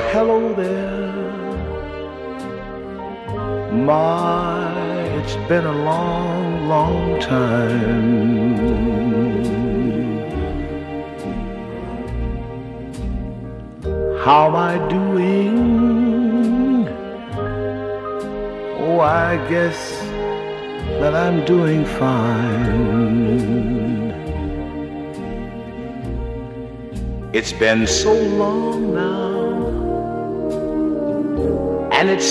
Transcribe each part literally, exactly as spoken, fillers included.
hello there. My, it's been a long, long time. How am I doing? Oh, I guess that I'm doing fine. It's been so long now, and it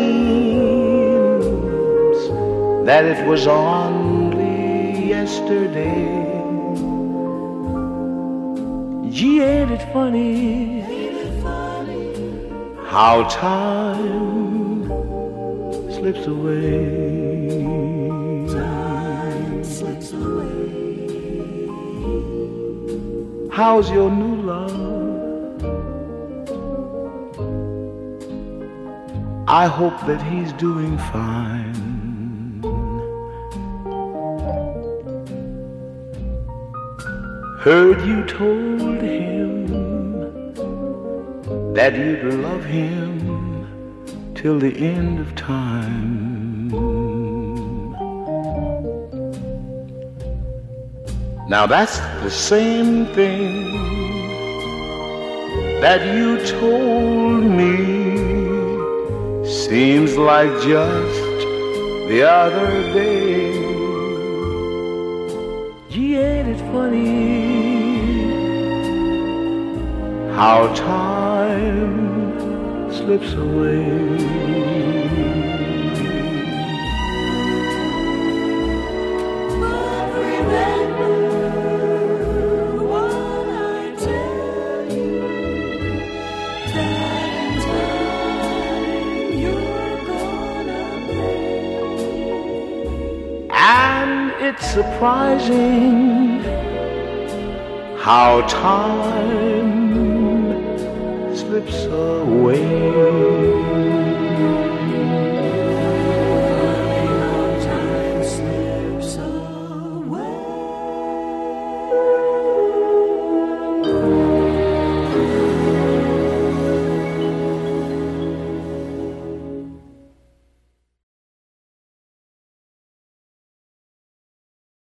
seems that it was only yesterday. Gee, ain't it funny how time slips away? Time slips away. How's your new love? I hope that he's doing fine. Heard you told him that you'd love him till the end of time. Now that's the same thing that you told me. Seems like just the other day. Gee, ain't it funny how time slips away? But remember what I tell you, that in time you're gonna pay. And it's surprising how time slips away.